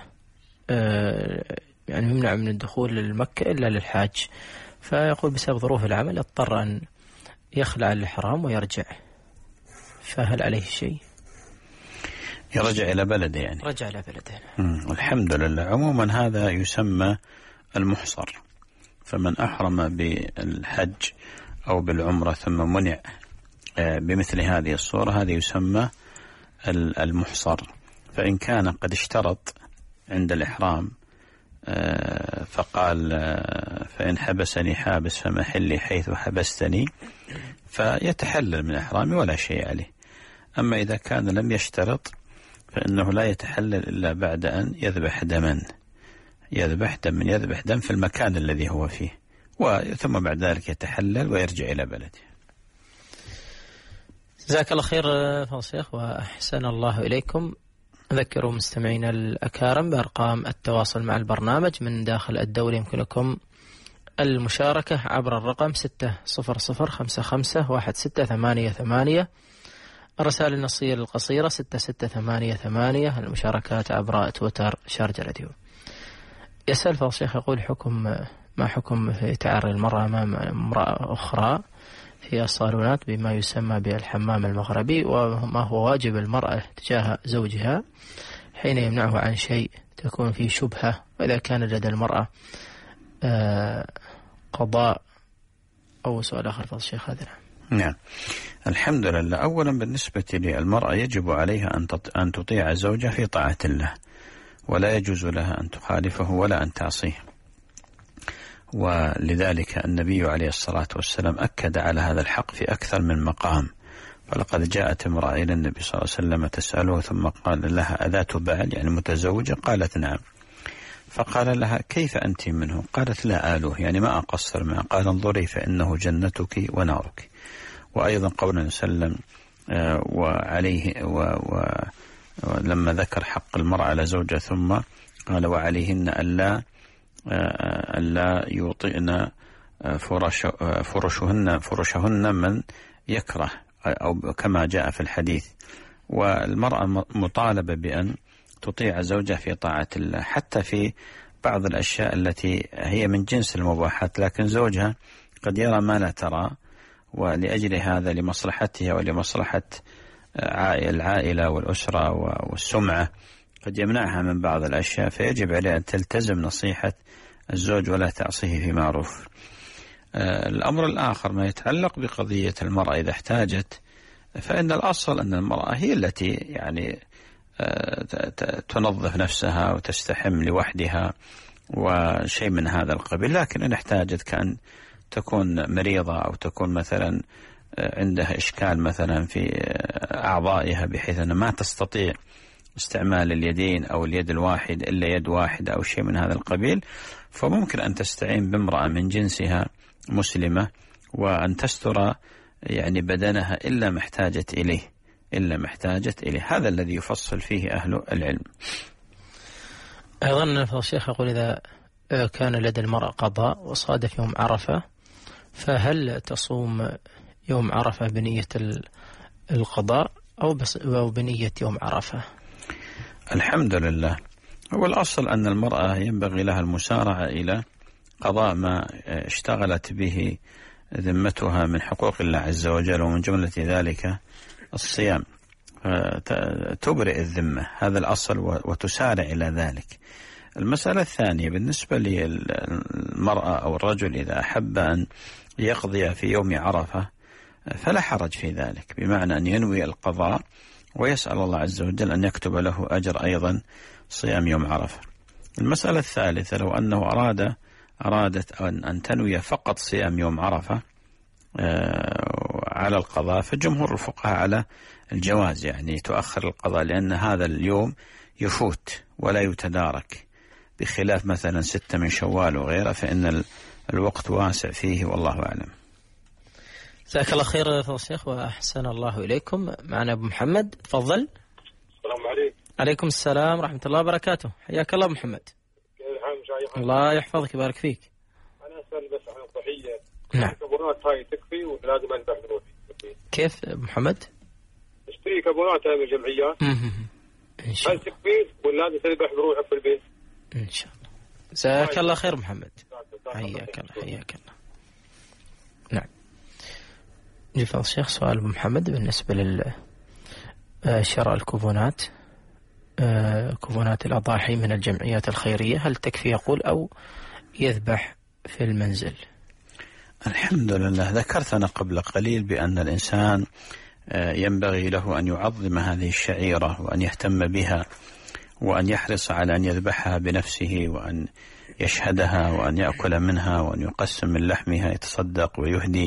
Speaker 2: يعني يمنع من الدخول للمكة إلا للحاج، فيقول بسبب ظروف العمل اضطر أن يخلع الإحرام ويرجع، فهل عليه شيء؟
Speaker 3: يرجع إلى بلده يعني.
Speaker 2: رجع إلى بلده.
Speaker 3: الحمد لله. عموما هذا يسمى المحصر، فمن أحرم بالحج أو بالعمرة ثم منع بمثل هذه الصورة، هذا يسمى المحصر. فإن كان قد اشترط عند الإحرام فقال فإن حبسني حابس فمحلي حيث حبستني، فيتحلل من إحرامي ولا شيء عليه. أما إذا كان لم يشترط فإنه لا يتحلل إلا بعد أن يذبح دم في المكان الذي هو فيه، ثم بعد ذلك يتحلل ويرجع إلى بلده.
Speaker 2: جزاك الله خير فضل الشيخ وأحسن الله إليكم. أذكروا مستمعينا الأكارم بأرقام التواصل مع البرنامج من داخل الدولة. يمكنكم المشاركة عبر الرقم 600551688، الرسائل النصية القصيرة 6688، المشاركات عبر تويتر شارجة راديو. يسأل فضل الشيخ يقول ما حكم في تعري المرأة أمام امرأة أخرى في الصالونات بما يسمى بالحمام المغربي، وما هو واجب المرأة تجاه زوجها حين يمنعه عن شيء تكون فيه شبهة، وإذا كان لدى المرأة قضاء أو سؤال آخر فضل الشيخ هذا.
Speaker 3: نعم الحمد لله. أولا بالنسبة للمرأة يجب عليها أن تطيع زوجها في طاعة الله، ولا يجوز لها أن تخالفه ولا أن تعصيه، ولذلك النبي عليه الصلاة والسلام أكد على هذا الحق في أكثر من مقام. فلقد جاءت امرأة إلى النبي صلى الله عليه وسلم تسأله، ثم قال لها أذات بعل يعني متزوجة؟ قالت نعم. فقال لها كيف أنت منه؟ قالت لا آله يعني ما أقصر معه. قال انظري فإنه جنتك ونارك. وأيضا قوله سلم وعليه ولما ذكر حق المرأة على زوجها ثم قال وعليهن ألا يوطئن فرشهن من يكره، أو كما جاء في الحديث. والمرأة مطالبة بأن تطيع زوجها في طاعة الله، حتى في بعض الأشياء التي هي من جنس المباحات، لكن زوجها قد يرى ما لا ترى، ولأجل هذا لمصلحتها ولمصلحة العائلة والأسرة والسمعة قد يمنعها من بعض الأشياء، فيجب عليها أن تلتزم نصيحة الزوج ولا تعصيه في معروف. الأمر الآخر ما يتعلق بقضية المرأة إذا احتاجت، فإن الأصل أن المرأة هي التي يعني تنظف نفسها وتستحم لوحدها وشيء من هذا القبيل. لكن إن احتاجت كأن تكون مريضة أو تكون مثلا عندها إشكال مثلا في أعضائها بحيث أنها ما تستطيع استعمال اليدين أو اليد الواحد إلا يد واحدة أو شيء من هذا القبيل، فممكن أن تستعين بامرأة من جنسها مسلمة وأن تستر يعني بدنها إلا ما احتاجت إليه. هذا الذي يفصل فيه أهل العلم.
Speaker 2: أيضا فضل الشيخ يقول إذا كان لدى المرأة قضاء وصادف يوم عرفة، فهل تصوم يوم عرفة بنية القضاء أو بنية يوم عرفة؟
Speaker 3: الحمد لله. هو الأصل أن المرأة ينبغي لها المسارعة إلى قضاء ما اشتغلت به ذمتها من حقوق الله عز وجل، ومن جملة ذلك الصيام، تبرئ الذمة، هذا الأصل، وتسارع إلى ذلك. المسألة الثانية بالنسبة للمرأة أو الرجل إذا أحب أن يقضي في يوم عرفة فلا حرج في ذلك، بمعنى أن ينوي القضاء ويسأل الله عز وجل أن يكتب له أجر أيضا صيام يوم عرفة. المسألة الثالثة لو أنه أرادت أن تنوي فقط صيام يوم عرفة على القضاء، فجمهور الفقهاء على الجواز، يعني تؤخر القضاء لأن هذا اليوم يفوت ولا يتدارك، بخلاف مثلا 6 من شوال وغيره فإن الوقت واسع فيه، والله أعلم.
Speaker 2: جزاك الله خير فضل الشيخ وأحسن الله إليكم. معنا أبو محمد، تفضل.
Speaker 9: السلام عليكم.
Speaker 2: عليكم السلام ورحمة الله وبركاته، حياك الله أبو محمد.
Speaker 9: كيف حالك إن
Speaker 6: مشايخ.
Speaker 2: الله يحفظك يبارك فيك.
Speaker 6: أنا أسأل بس عن الضحية.
Speaker 2: نعم.
Speaker 6: كبونات هاي تكفي ولازم أذبح بروحي؟
Speaker 2: كيف محمد؟
Speaker 6: اشتري كبونات هاي من الجمعيات.
Speaker 2: إن شاء
Speaker 6: الله. هل تكفي ولا لازم تذبح بروحك في البيت؟
Speaker 2: إن شاء الله. جزاك الله خير محمد. حياك الله حياك الله. نعم. جفاف الشيخ سؤال أبو محمد بالنسبة لشراء الكوبونات، كوبونات الأضاحي من الجمعيات الخيرية، هل تكفي يقول أو يذبح في المنزل؟
Speaker 3: الحمد لله. ذكرت أنا قبل قليل بأن الإنسان ينبغي له أن يعظم هذه الشعيرة وأن يهتم بها وأن يحرص على أن يذبحها بنفسه وأن يشهدها وأن يأكل منها وأن يقسم من لحمها يتصدق ويهدي،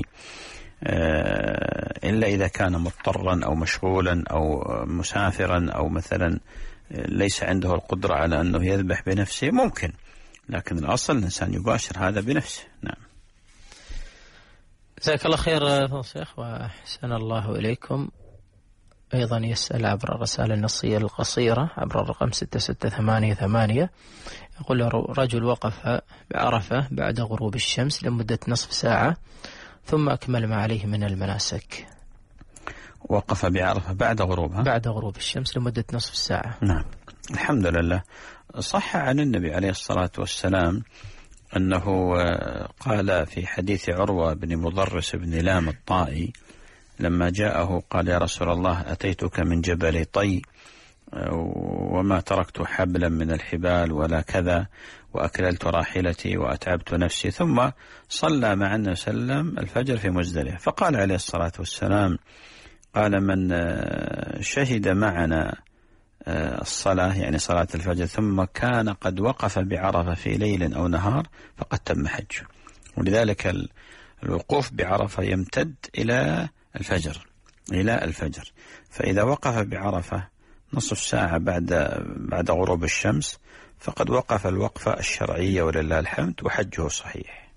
Speaker 3: إلا إذا كان مضطرا أو مشغولا أو مسافرا أو مثلا ليس عنده القدرة على أنه يذبح بنفسه ممكن، لكن الأصل الإنسان يباشر هذا بنفسه. نعم.
Speaker 2: جزاك الله خير فضل الشيخ وأحسن الله إليكم. أيضا يسأل عبر الرسالة النصية القصيرة عبر الرقم 6688، يقول رجل وقف بعرفة بعد غروب الشمس لمدة نصف ساعة ثم أكمل ما عليه من المناسك.
Speaker 3: وقف بعرفة بعد غروبها؟
Speaker 2: بعد غروب الشمس لمدة نصف ساعة.
Speaker 3: نعم. الحمد لله. صح عن النبي عليه الصلاة والسلام أنه قال في حديث عروة بن مضرس بن لام الطائي لما جاءه قال يا رسول الله أتيتك من جبل طي وما تركت حبلا من الحبال ولا كذا وأكللت راحلتي وأتعبت نفسي، ثم صلى مع النبي صلى الله عليه وسلم الفجر في مزدلفة، فقال عليه الصلاة والسلام قال من شهد معنا الصلاة يعني صلاة الفجر ثم كان قد وقف بعرفة في ليل أو نهار فقد تم حجه. ولذلك الوقوف بعرفة يمتد إلى الفجر، فإذا وقف بعرفة نصف ساعة بعد غروب الشمس فقد وقف الوقفة الشرعية ولله الحمد وحجه صحيح.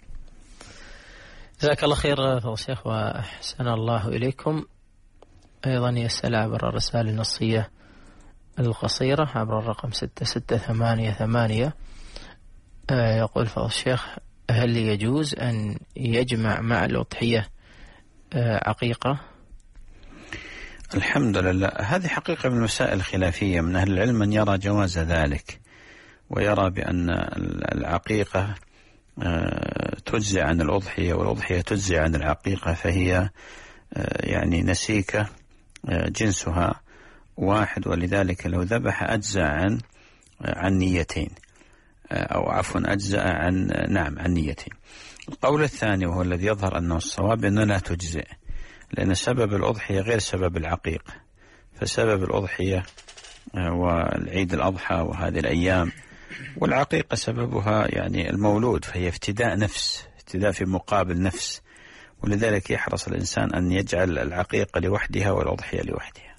Speaker 2: جزاك الله خير فضل الشيخ وأحسن الله إليكم. أيضا يسأل عبر الرسالة النصية القصيرة عبر الرقم 6688، يقول فضل الشيخ هل يجوز أن يجمع مع الأضحية عقيقة؟
Speaker 3: الحمد لله. هذه حقيقة من المسائل الخلافية، من أهل العلم من يرى جواز ذلك ويرى بأن العقيقة تجزي عن الأضحية والأضحية تجزي عن العقيقة، فهي يعني نسيكة جنسها واحد، ولذلك لو ذبح أجزاء عن نيتين، أو عفوا أجزاء عن نيتين. القول الثاني وهو الذي يظهر أنه الصواب أنه لا تجزئ، لأن سبب الأضحية غير سبب العقيقة، فسبب الأضحية والعيد الأضحى وهذه الأيام، والعقيقة سببها يعني المولود، فهي افتداء في مقابل نفس، ولذلك يحرص الإنسان أن يجعل العقيقة لوحدها والأضحية لوحدها.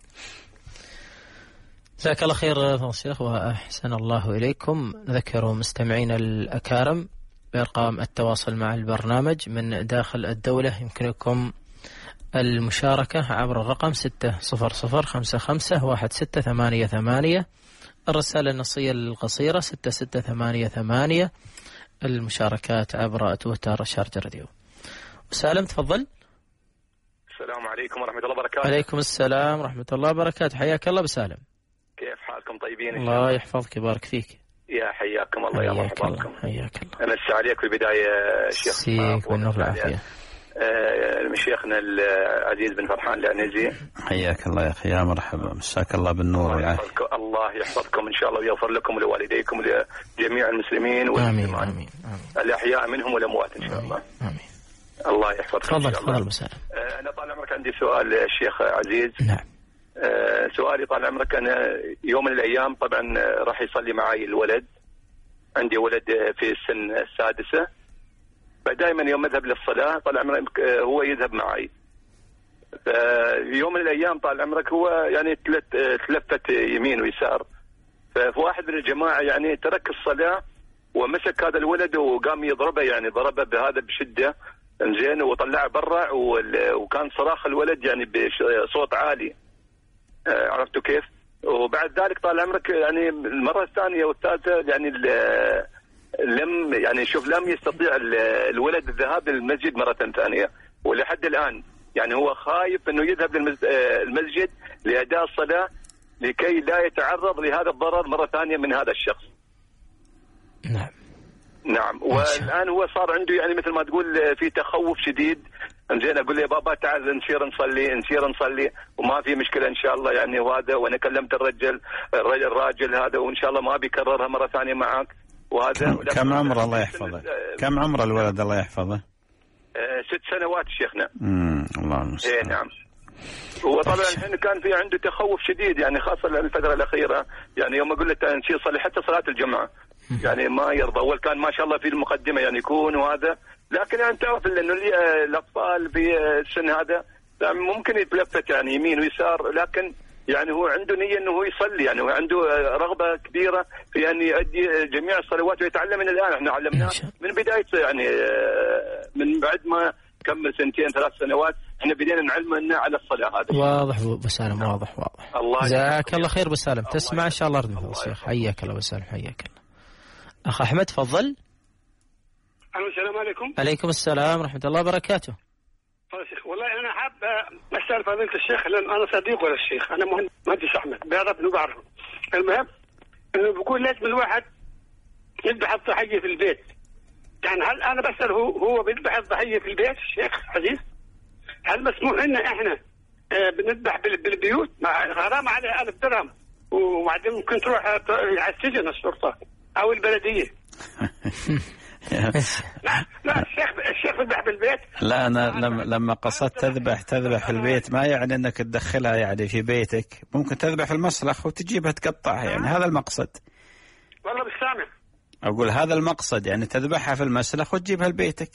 Speaker 2: جزاك الله خير فضل الشيخ وأحسن الله إليكم. نذكر مستمعين الأكارم بأرقام التواصل مع البرنامج من داخل الدولة، يمكنكم المشاركة عبر الرقم 600551688، الرسالة النصية القصيرة 6688، المشاركات عبر تويتر شارجة راديو. وسالم تفضل.
Speaker 9: السلام عليكم ورحمة الله وبركاته.
Speaker 2: عليكم السلام ورحمة الله وبركاته، حياك الله بسالم.
Speaker 9: كيف حالكم؟ طيبين؟
Speaker 2: الله يحفظك يبارك فيك.
Speaker 9: يا حياكم الله يا مرحبا بكم.
Speaker 2: حياك الله.
Speaker 9: أمسي عليك في البداية شيخ.
Speaker 2: سيك والنور والعافية.
Speaker 9: شيخنا العزيز بن فرحان العنزي.
Speaker 3: حياك الله يا أخي، يا مرحبا، مساك الله بالنور والعافية.
Speaker 9: الله يحفظكم إن شاء الله ويغفر لكم ولوالديكم ولجميع المسلمين
Speaker 2: آمين آمين
Speaker 9: الأحياء منهم والأموات إن شاء الله.
Speaker 2: آمين.
Speaker 9: الله يحفظكم.
Speaker 2: تفضل مساء.
Speaker 9: أنا طال عمرك عندي سؤال الشيخ عزيز.
Speaker 2: نعم.
Speaker 9: سؤالي طال عمرك، أنا يوم من الأيام طبعا راح يصلي معي الولد، عندي ولد في السن السادسة، فدائما يوم أذهب للصلاة طال عمرك هو يذهب معي. يوم من الأيام طال عمرك هو يعني تلفت يمين ويسار، ففي واحد من الجماعة يعني ترك الصلاة ومسك هذا الولد وقام يضربه، يعني ضربه بهذا بشدة زين، وطلعه برا، وكان صراخ الولد يعني بصوت عالي، عرفتوا كيف؟ وبعد ذلك طال عمرك يعني المرة الثانية والثالثة يعني لم يستطيع الولد الذهاب للمسجد مرة ثانية، ولحد الآن يعني هو خايف أنه يذهب للمسجد لأداء الصلاة لكي لا يتعرض لهذا الضرر مرة ثانية من هذا الشخص. نعم. والآن هو صار عنده يعني مثل ما تقول في تخوف شديد. زين أقول له يا بابا تعال نسير نصلي وما في مشكلة إن شاء الله يعني. وهذا وأنا كلمت الراجل هذا وإن شاء الله ما بيكررها مرة ثانية معك. وهذا
Speaker 3: كم عمره الله يحفظه؟ كم عمره الولد الله يحفظه؟
Speaker 9: 6 سنوات شيخنا.
Speaker 3: الله المستعان.
Speaker 9: نعم. هو طبعا الحين كان في عنده تخوف شديد يعني خاصة الفترة الأخيرة يعني يوم أقول له نسير صلي حتى صلاة الجمعة يعني ما يرضى. أول كان ما شاء الله في المقدمة يعني يكون وهذا، لكن أنت تعرف إنه الأطفال في السن هذا ممكن يتلفت يعني يمين ويسار، لكن يعني هو عنده نية إنه هو يصلي يعني هو عنده رغبة كبيرة في أن يؤدي جميع الصلوات ويتعلم من الآن. إحنا علمناه من بداية يعني من بعد ما كمل 2-3 سنوات احنا بدينا نعلمنا على الصلاة. هذا
Speaker 2: واضح ابو سالم، واضح.
Speaker 9: الله
Speaker 2: جزاك الله خير ابو سالم. تسمع ان شاء الله رد من الشيخ. حياك الله ابو سالم، حياك الله. اخ احمد تفضل.
Speaker 10: السلام عليكم.
Speaker 2: عليكم السلام ورحمة الله وبركاته.
Speaker 10: والله انا حاب اسال فضيلة الشيخ لان انا صديق للشيخ، انا مهندس احمد بيعرف انه بعرفه. المهم انه بيقول لازم الواحد يذبح الضحية في البيت. يعني هل انا بسأل هو بيذبح الضحية في البيت الشيخ عزيز؟ هل مسموح لنا احنا بنذبح بالبيوت؟ غرامة عليه 1000 درهم وبعدين ممكن تروح على السجن الشرطة او البلدية. لا الشيخ بيذبح بالبيت.
Speaker 3: لا أنا لما قصدت تذبح في البيت ما يعني أنك تدخلها يعني في بيتك، ممكن تذبح في المسلخ وتجيبها تقطعها يعني هذا المقصد.
Speaker 10: والله مش سامع.
Speaker 3: أقول هذا المقصد يعني تذبحها في المسلخ وتجيبها لبيتك.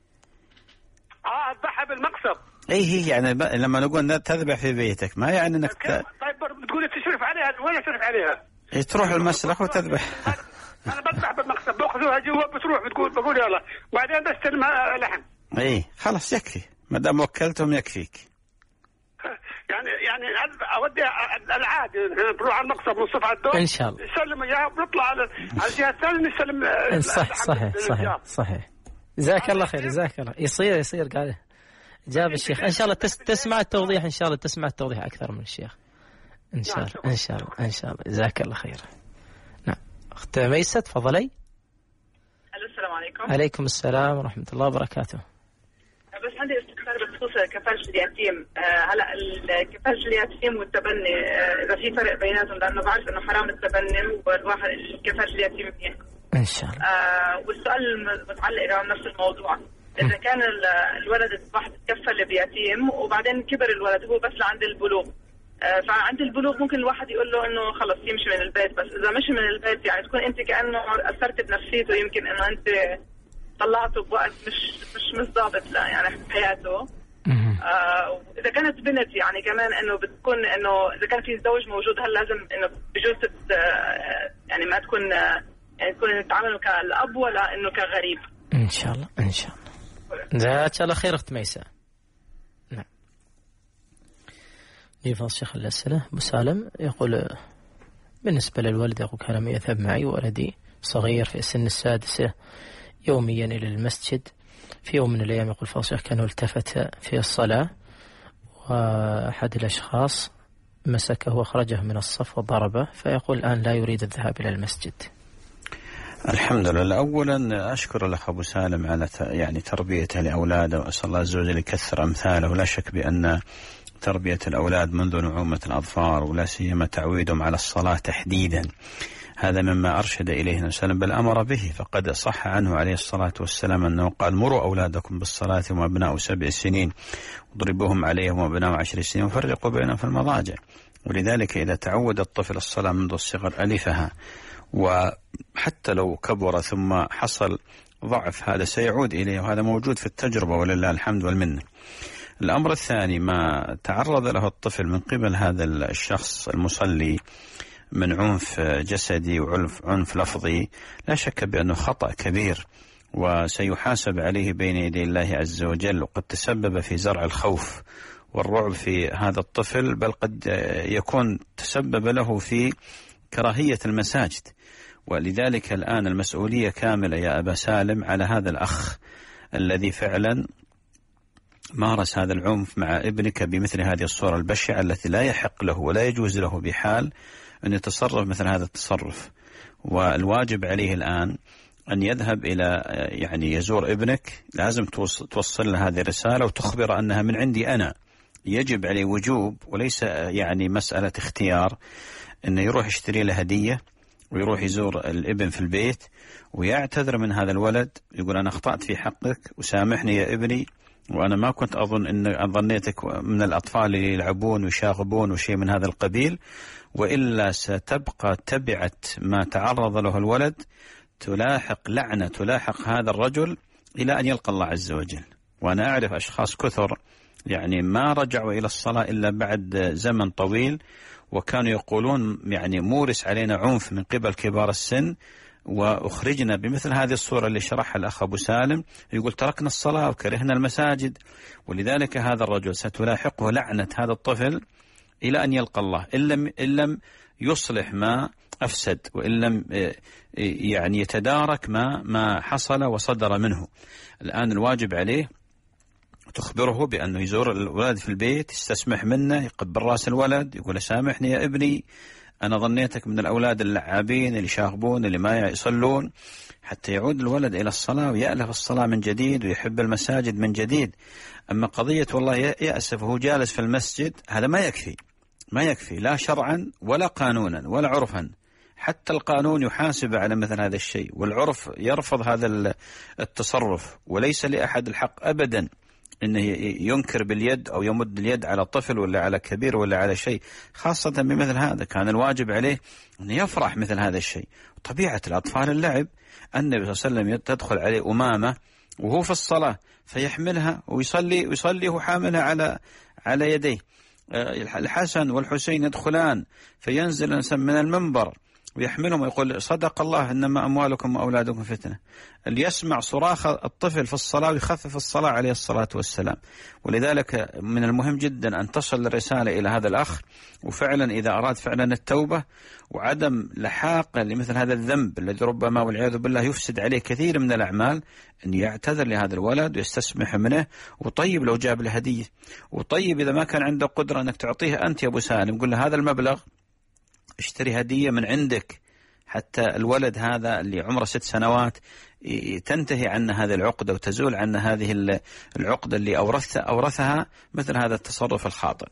Speaker 10: أذبحها بالمقصد.
Speaker 3: هي يعني لما نقول تذبح في بيتك ما يعني أنك
Speaker 10: طيب بتقول تشرف عليها وين تشرف عليها؟
Speaker 3: تروح المسلخ وتذبح.
Speaker 10: أنا بذبح بالمقصد باخذوها جوا بتروح بقول يلا بعدين بستلمها لحم.
Speaker 3: خلاص يكفي ما دام وكلتهم يكفيك.
Speaker 10: يعني اودي العادي بروح على المقصد منصف على الدور
Speaker 2: ان شاء الله
Speaker 10: نسلم اياها وبنطلع على الجهه الثانيه نسلم.
Speaker 2: صحيح. جزاك الله خير. جزاك الله. يصير قال جاب الشيخ. ان شاء الله تسمع التوضيح، ان شاء الله تسمع التوضيح اكثر من الشيخ ان شاء الله. جزاك الله خير. نعم اخت ميسة تفضلي.
Speaker 11: السلام عليكم.
Speaker 2: عليكم السلام ورحمة الله وبركاته.
Speaker 11: بس عندي استفسار بخصوص كفالة اليتيم. هلا كفالة اليتيم والتبني اذا في فرق بيناتهم، لانه بعرف انه حرام التبني والواحد كفالة اليتيم اثنين
Speaker 2: ان شاء الله.
Speaker 11: والسؤال متعلق على نفس الموضوع. اذا كان الولد واحد تكفل بيتيم وبعدين كبر الولد هو بس لعند البلوغ، فعند البلوغ ممكن الواحد يقول له انه خلص يمشي من البيت، بس اذا مشي من البيت يعني تكون انت كانه اثرت بنفسيته، يمكن انه انت طلعته بوقت مش ضابط لا يعني حياته. اذا كانت بنت يعني كمان انه بتكون انه اذا كان في زوج موجود هل لازم انه بجوز يعني ما تكون يعني تكون تعاملوا كالاب ولا انه كغريب؟
Speaker 2: ان شاء الله. جزاك الله خير اخت ميسة. نعم. يفضل شيخ الأسئلة. أبو سالم يقول بالنسبة للوالد يقول كان يذهب معي ولدي صغير في السن السادسة يوميا إلى المسجد. في يوم من الأيام يقول فضل الشيخ كان التفت في الصلاة وأحد الأشخاص مسكه وأخرجه من الصف وضربه، فيقول الآن لا يريد الذهاب إلى المسجد.
Speaker 3: الحمد لله. أولا أشكر الأخ أبو سالم على يعني تربيته لأولاده، وأسأل الله عز وجل يكثر أمثاله. لا شك بأن تربية الأولاد منذ نعومة الأظفار ولا سيما تعويدهم على الصلاة تحديدا هذا مما أرشد إليه النبي صلى الله عليه وسلم بل أمر به. فقد صح عنه عليه الصلاة والسلام أنه قال مروا أولادكم بالصلاة وهم أبناء 7 سنين واضربوهم عليهم وأبناء 10 سنين وفرقوا بينهم في المضاجع. ولذلك إذا تعود الطفل الصلاة منذ الصغر ألفها، وحتى لو كبر ثم حصل ضعف هذا سيعود إليه، وهذا موجود في التجربة ولله الحمد والمنة. الأمر الثاني ما تعرض له الطفل من قبل هذا الشخص المصلي من عنف جسدي وعنف لفظي، لا شك بأنه خطأ كبير وسيحاسب عليه بين يدي الله عز وجل، وقد تسبب في زرع الخوف والرعب في هذا الطفل، بل قد يكون تسبب له في كراهية المساجد. ولذلك الآن المسؤولية كاملة يا أبا سالم على هذا الأخ الذي فعلا مارس هذا العنف مع ابنك بمثل هذه الصورة البشعة التي لا يحق له ولا يجوز له بحال أن يتصرف مثل هذا التصرف. والواجب عليه الآن أن يذهب إلى يعني يزور ابنك، لازم توصل له هذه الرسالة وتخبر أنها من عندي أنا، يجب عليه وجوب وليس يعني مسألة اختيار، أنه يروح يشتري له هدية ويروح يزور الابن في البيت ويعتذر من هذا الولد، يقول أنا أخطأت في حقك وسامحني يا ابني، وأنا ما كنت أظن أن ظنيتك من الأطفال اللي يلعبون ويشاغبون وشيء من هذا القبيل، وإلا ستبقى تبعة ما تعرض له الولد تلاحق لعنة تلاحق هذا الرجل إلى أن يلقى الله عز وجل. وأنا أعرف أشخاص كثر يعني ما رجعوا إلى الصلاة إلا بعد زمن طويل، وكانوا يقولون يعني مورس علينا عنف من قبل كبار السن وأخرجنا بمثل هذه الصورة اللي شرحها الأخ أبو سالم، يقول تركنا الصلاة وكرهنا المساجد. ولذلك هذا الرجل ستلاحقه لعنة هذا الطفل إلى أن يلقى الله إن لم يصلح ما أفسد، وإن لم يعني يتدارك ما حصل وصدر منه. الآن الواجب عليه تخبره بأنه يزور الولد في البيت، يستسمح منه، يقبل راس الولد، يقول سامحني يا ابني، أنا ظنيتك من الأولاد اللعابين اللي شاغبون اللي ما يصلون، حتى يعود الولد إلى الصلاة ويألف الصلاة من جديد ويحب المساجد من جديد. أما قضية والله يأسف وهو جالس في المسجد، هذا ما يكفي لا شرعا ولا قانونا ولا عرفا. حتى القانون يحاسب على مثل هذا الشيء، والعرف يرفض هذا التصرف، وليس لأحد الحق أبدا أنه ينكر باليد أو يمد اليد على طفل ولا على كبير ولا على شيء، خاصة بمثل هذا. كان الواجب عليه أن يفرح مثل هذا الشيء. طبيعة الأطفال اللعب. النبي صلى الله عليه وسلم تدخل عليه أمامة وهو في الصلاة فيحملها ويصلي وهو حاملها على يديه. الحسن والحسين يدخلان فينزل الإنسان من المنبر ويحملهم ويقول صدق الله إنما أموالكم وأولادكم فتنة. اللي يسمع صراخ الطفل في الصلاة ويخفف الصلاة عليه الصلاة والسلام. ولذلك من المهم جدا أن تصل الرسالة إلى هذا الأخ، وفعلا إذا أراد فعلا التوبة وعدم لحاق لمثل هذا الذنب الذي ربما والعياذ بالله يفسد عليه كثير من الأعمال، أن يعتذر لهذا الولد ويستسمح منه. وطيب لو جاب له هدية، وطيب إذا ما كان عنده قدرة أنك تعطيه أنت يا أبو سالم، قل له هذا المبلغ اشتري هدية من عندك، حتى الولد هذا اللي عمره 6 سنوات تنتهي عنه هذه العقدة وتزول عنه هذه العقدة اللي أورثها مثل هذا التصرف الخاطئ.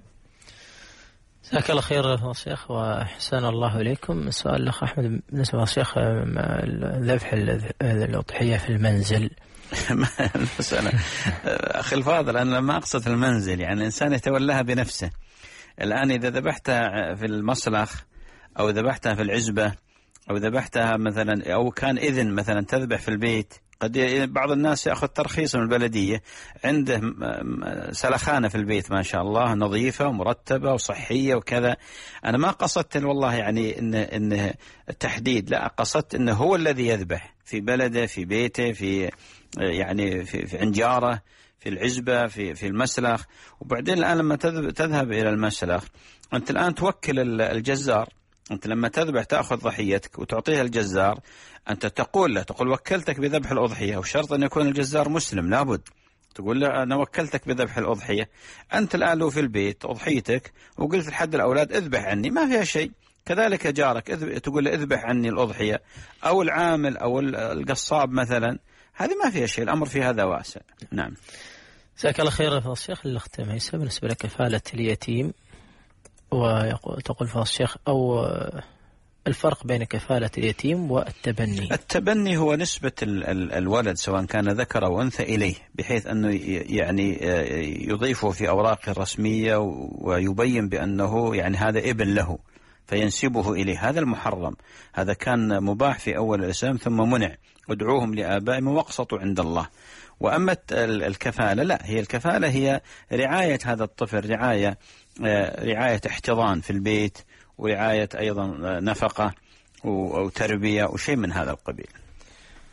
Speaker 2: جزاك الله خير يا شيخ وأحسن الله إليكم. السؤال الأخ أحمد بالنسبة للشيخ ذبح الأضحية في المنزل.
Speaker 3: المسألة أخي الفاضل أنا ما أقصد المنزل، يعني الإنسان يتولاها بنفسه. الآن إذا ذبحتها في المصلخ أو ذبحتها في العزبة أو ذبحتها مثلا أو كان إذن مثلا تذبح في البيت، قد بعض الناس يأخذ ترخيص من البلدية، عنده سلخانة في البيت ما شاء الله نظيفة ومرتبة وصحية وكذا. أنا ما قصدت والله يعني إن التحديد، لا، قصدت إنه هو الذي يذبح في بلده في بيته في يعني في عند جاره في العزبة في المسلخ. وبعدين الآن لما تذهب إلى المسلخ أنت الآن توكل الجزار. أنت لما تذبح تأخذ ضحيتك وتعطيها الجزار، أنت تقول له وكلتك بذبح الأضحية، وشرط أن يكون الجزار مسلم لابد. تقول له أنا وكلتك بذبح الأضحية. أنت الآن لو في البيت أضحيتك وقلت لحد الأولاد اذبح عني، ما فيها شيء. كذلك جارك تقول له اذبح عني الأضحية، أو العامل أو القصاب مثلا، هذه ما فيها شيء. الأمر في هذا واسع. نعم.
Speaker 2: جزاك الله خير يا الشيخ. الأخت ميسة بالنسبة لكفالة اليتيم، وتقول فضل الشيخ أو الفرق بين كفالة اليتيم والتبني.
Speaker 3: التبني هو نسبة الولد سواء كان ذكر أو أنثى إليه، بحيث أنه يعني يضيفه في أوراقه الرسمية ويبين بأنه يعني هذا ابن له فينسبه إليه. هذا المحرم، هذا كان مباح في أول الإسلام ثم منع. ادعوهم لآبائهم واقسطوا عند الله. وأما الكفالة لا، هي الكفالة هي رعاية هذا الطفل، رعاية احتضان في البيت، ورعاية أيضا نفقة أو تربية وشيء من هذا القبيل.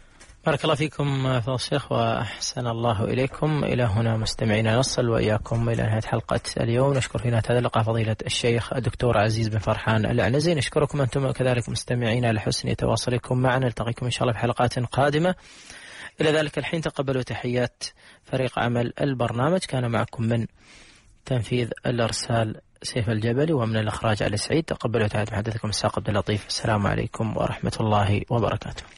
Speaker 2: بارك الله فيكم فضل الشيخ وأحسن الله إليكم. إلى هنا مستمعينا نصل وإياكم إلى نهاية حلقة اليوم. نشكر في نهاية هذا اللقاء فضيلة الشيخ الدكتور عزيز بن فرحان العنزي. نشكركم أنتم كذلك مستمعينا لحسن تواصلكم معنا. نلتقيكم إن شاء الله في حلقات قادمة. إلى ذلك الحين تقبلوا تحيات فريق عمل البرنامج. كان معكم من تنفيذ الإرسال سيف الجبلي ومن الإخراج علي سعيد. تقبلوا تحيات محدثكم الساق عبد اللطيف. السلام عليكم ورحمة الله وبركاته.